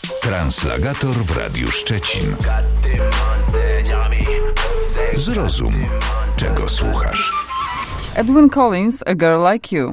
Translagator w Radiu Szczecin. Zrozum, czego słuchasz. Edwyn Collins, A Girl Like You.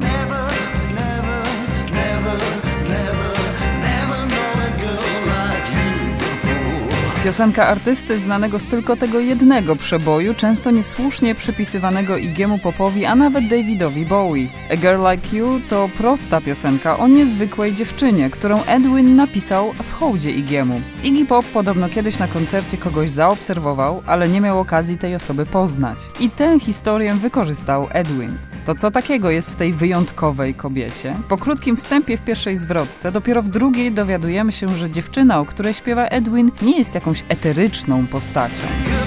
Piosenka artysty znanego z tylko tego jednego przeboju, często niesłusznie przypisywanego Iggy'emu Popowi, a nawet Davidowi Bowie. A Girl Like You to prosta piosenka o niezwykłej dziewczynie, którą Edwyn napisał w hołdzie Iggy'emu. Iggy Pop podobno kiedyś na koncercie kogoś zaobserwował, ale nie miał okazji tej osoby poznać. I tę historię wykorzystał Edwyn. To co takiego jest w tej wyjątkowej kobiecie? Po krótkim wstępie w pierwszej zwrotce, dopiero w drugiej dowiadujemy się, że dziewczyna, o której śpiewa Edwyn, nie jest jakąś eteryczną postacią.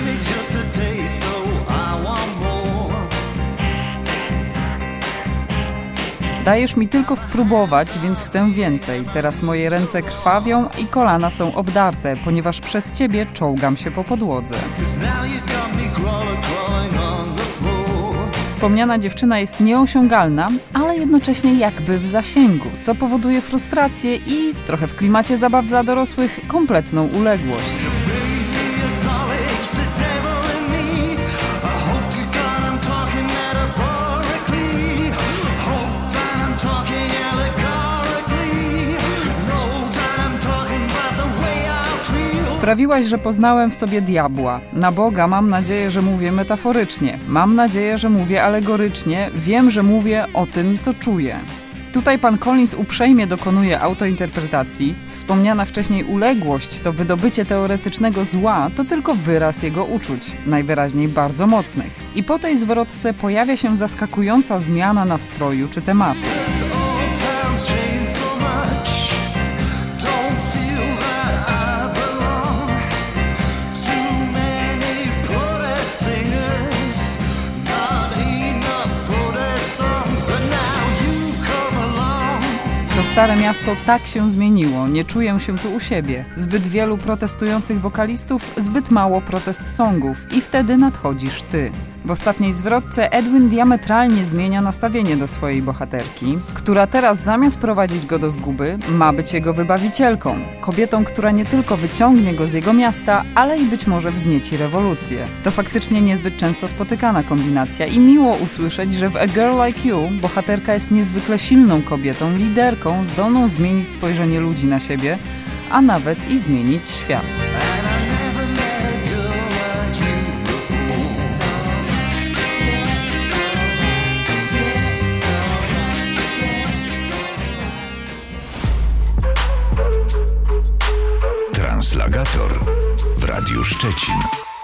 Dajesz mi tylko spróbować, więc chcę więcej. Teraz moje ręce krwawią i kolana są obdarte, ponieważ przez ciebie czołgam się po podłodze. Wspomniana dziewczyna jest nieosiągalna, ale jednocześnie jakby w zasięgu, co powoduje frustrację i, trochę w klimacie zabaw dla dorosłych, kompletną uległość. Sprawiłaś, że poznałem w sobie diabła. Na Boga mam nadzieję, że mówię metaforycznie. Mam nadzieję, że mówię alegorycznie. Wiem, że mówię o tym, co czuję. Tutaj pan Collins uprzejmie dokonuje autointerpretacji. Wspomniana wcześniej uległość, to wydobycie teoretycznego zła, to tylko wyraz jego uczuć, najwyraźniej bardzo mocnych. I po tej zwrotce pojawia się zaskakująca zmiana nastroju czy tematu. To stare miasto tak się zmieniło, nie czuję się tu u siebie. Zbyt wielu protestujących wokalistów, zbyt mało protest songów i wtedy nadchodzisz ty. W ostatniej zwrotce Edwyn diametralnie zmienia nastawienie do swojej bohaterki, która teraz zamiast prowadzić go do zguby, ma być jego wybawicielką. Kobietą, która nie tylko wyciągnie go z jego miasta, ale i być może wznieci rewolucję. To faktycznie niezbyt często spotykana kombinacja i miło usłyszeć, że w A Girl Like You bohaterka jest niezwykle silną kobietą, liderką, zdolną zmienić spojrzenie ludzi na siebie, a nawet i zmienić świat. Translagator w Radiu Szczecin.